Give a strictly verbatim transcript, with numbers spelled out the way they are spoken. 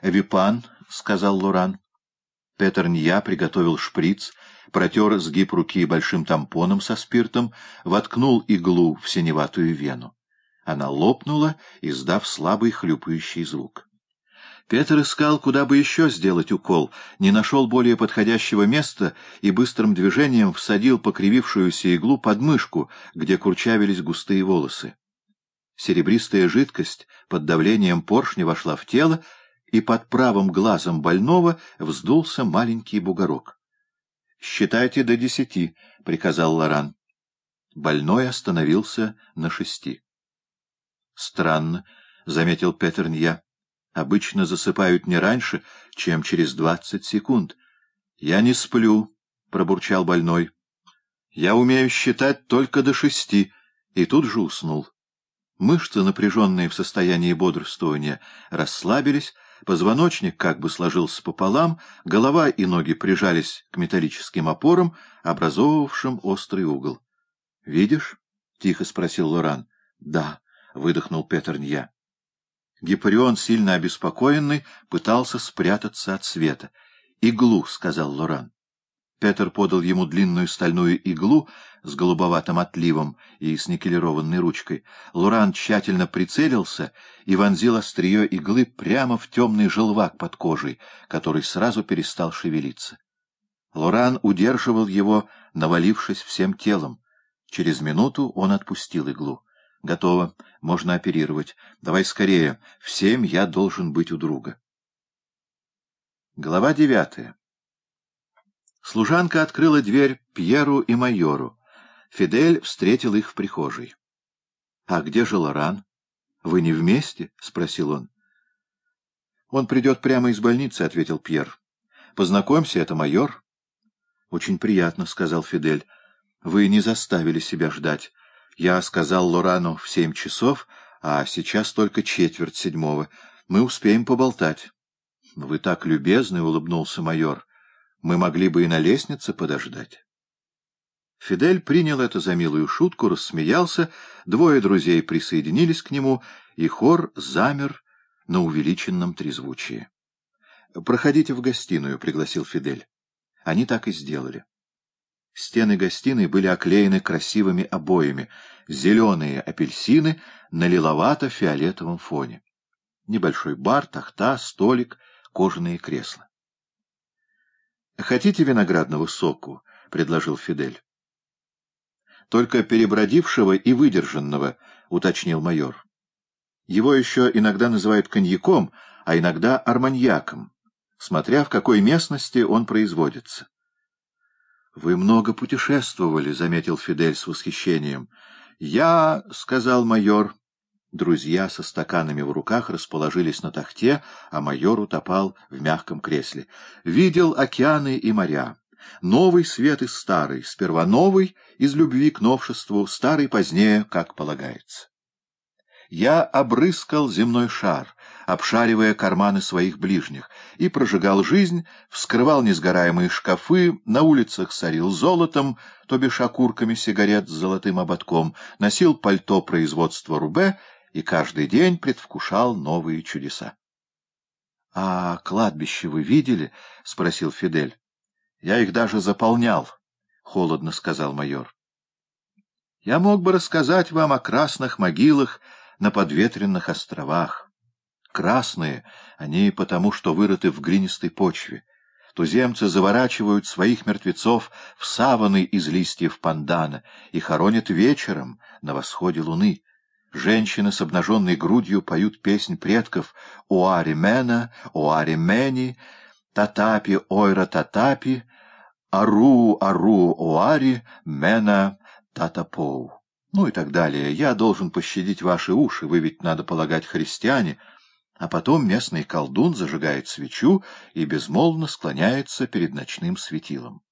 «Эвипан», — сказал Лоран. Петернья приготовил шприц, протер сгиб руки большим тампоном со спиртом, воткнул иглу в синеватую вену. Она лопнула, издав слабый хлюпающий звук. Петр искал, куда бы еще сделать укол, не нашел более подходящего места и быстрым движением всадил покривившуюся иглу под мышку, где курчавились густые волосы. Серебристая жидкость под давлением поршня вошла в тело, и под правым глазом больного вздулся маленький бугорок. — Считайте до десяти, — приказал Лоран. Больной остановился на шести. — Странно, — заметил Петернья. — Обычно засыпают не раньше, чем через двадцать секунд. — Я не сплю, — пробурчал больной. — Я умею считать только до шести, и тут же уснул. Мышцы, напряженные в состоянии бодрствования, расслабились, позвоночник как бы сложился пополам, голова и ноги прижались к металлическим опорам, образовывавшим острый угол. — Видишь? — тихо спросил Лоран. — Да, — выдохнул Петернья. Гипарион, сильно обеспокоенный, пытался спрятаться от света. — Иглу, — сказал Лоран. Петер подал ему длинную стальную иглу с голубоватым отливом и с никелированной ручкой. Лоран тщательно прицелился и вонзил острие иглы прямо в темный желвак под кожей, который сразу перестал шевелиться. Лоран удерживал его, навалившись всем телом. Через минуту он отпустил иглу. — Готово, можно оперировать. Давай скорее, в семь я должен быть у друга. Глава девятая. Служанка открыла дверь Пьеру и майору. Фидель встретил их в прихожей. — А где же Лоран? Вы не вместе? — спросил он. — Он придет прямо из больницы, — ответил Пьер. — Познакомься, это майор. — Очень приятно, — сказал Фидель. — Вы не заставили себя ждать. Я сказал Лорану в семь часов, а сейчас только четверть седьмого. Мы успеем поболтать. — Вы так любезны, — улыбнулся майор. Мы могли бы и на лестнице подождать. Фидель принял это за милую шутку, рассмеялся, двое друзей присоединились к нему, и хор замер на увеличенном трезвучии. — Проходите в гостиную, — пригласил Фидель. Они так и сделали. Стены гостиной были оклеены красивыми обоями, зеленые апельсины на лиловато-фиолетовом фоне. Небольшой бар, тахта, столик, кожаные кресла. — Хотите виноградного соку? — предложил Фидель. — Только перебродившего и выдержанного, — уточнил майор. Его еще иногда называют коньяком, а иногда арманьяком, смотря в какой местности он производится. — Вы много путешествовали, — заметил Фидель с восхищением. — Я, — сказал майор. Друзья со стаканами в руках расположились на тахте, а майор утопал в мягком кресле. Видел океаны и моря. Новый свет и старый. Сперва новый, из любви к новшеству, старый позднее, как полагается. Я обрыскал земной шар, обшаривая карманы своих ближних, и прожигал жизнь, вскрывал несгораемые шкафы, на улицах сорил золотом, то бишь окурками сигарет с золотым ободком, носил пальто производства Рубе и каждый день предвкушал новые чудеса. — А кладбище вы видели? — спросил Фидель. — Я их даже заполнял, — холодно сказал майор. — Я мог бы рассказать вам о красных могилах на подветренных островах. Красные они потому, что вырыты в глинистой почве. Туземцы заворачивают своих мертвецов в саваны из листьев пандана и хоронят вечером на восходе луны. Женщины с обнаженной грудью поют песнь предков «Оари Мена», «Оари Мени», «Татапи Ойра Татапи», «Ару Ару Оари Мена Татапоу». Ну и так далее. Я должен пощадить ваши уши, вы ведь, надо полагать, христиане. А потом местный колдун зажигает свечу и безмолвно склоняется перед ночным светилом.